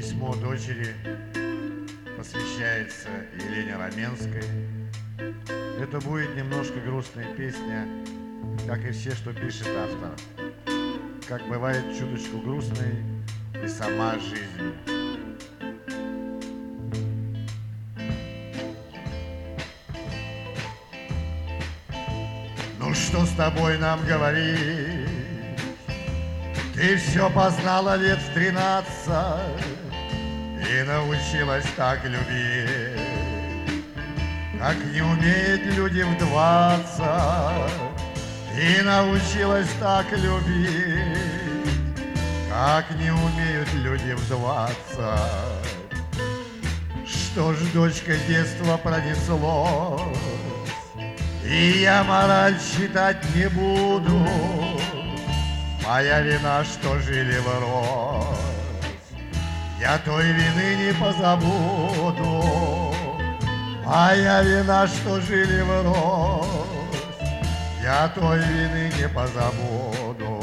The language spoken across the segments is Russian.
Письмо дочери посвящается Елене Раменской. Это будет немножко грустная песня, как и все, что пишет автор. Как бывает чуточку грустной и сама жизнь. Ну что с тобой нам говорить? Ты все познала лет в 13 и научилась так любить, как не умеют люди в 20, и научилась так любить, как не умеют люди в 20. Что ж, дочка, детство пронеслось, и я мораль читать не буду. Моя вина, что жили врозь, я той вины не позабуду. Моя вина, что жили врозь, я той вины не позабуду.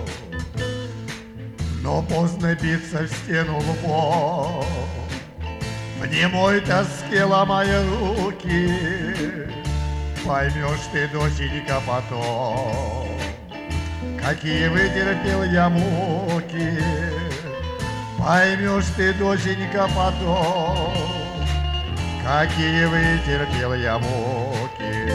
Но поздно биться в стену лбом, в немой тоске ломая руки, поймешь ты, доченька, потом, какие вытерпел я муки. Поймешь ты, доченька, потом, какие вытерпел я муки.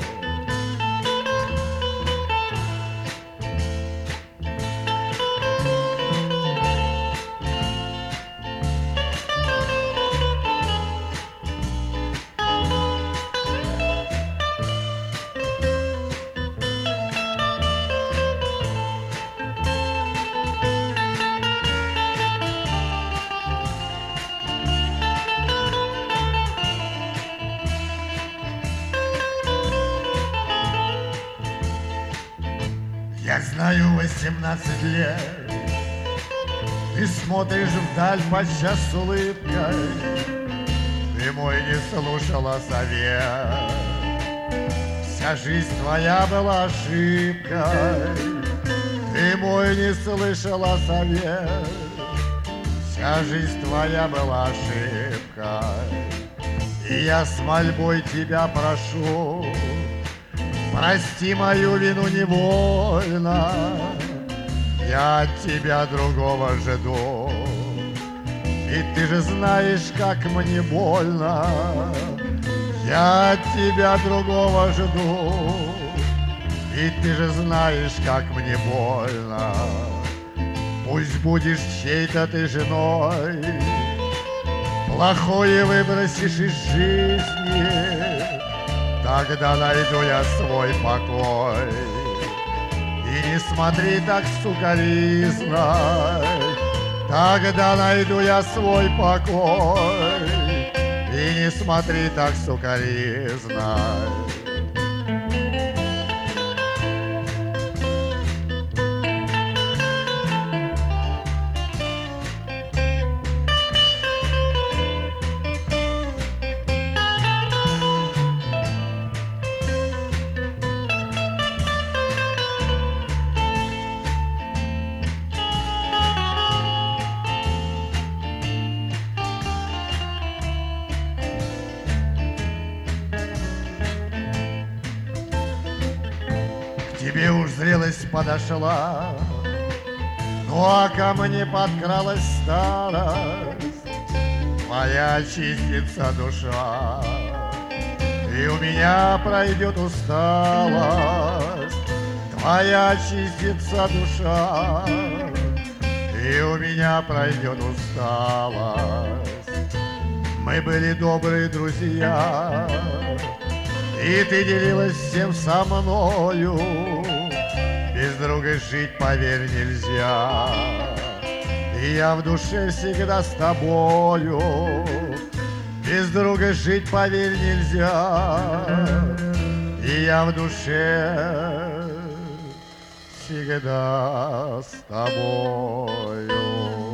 Я знаю, 18 лет ты смотришь вдаль подчас с улыбкой. Ты мой не слушала совет, вся жизнь твоя была ошибкой. Ты мой не слышала совет, вся жизнь твоя была ошибкой. И я с мольбой тебя прошу, прости мою вину невольно, я от тебя другого жду. И ты же знаешь, как мне больно, я от тебя другого жду. И ты же знаешь, как мне больно. Пусть будешь чьей-то ты женой, плохое выбросишь из жизни, тогда найду я свой покой. И не смотри так сукоризной, тогда найду я свой покой. И не смотри так сукоризной. Тебе уж зрелость подошла, ну а ко мне подкралась старость. Моя очистится душа, и у меня пройдет усталость. Твоя очистится душа, и у меня пройдет усталость. Мы были добрые друзья, и ты делилась всем со мною. Без друга жить, поверь, нельзя. И я в душе всегда с тобою. Без друга жить, поверь, нельзя. И я в душе всегда с тобою.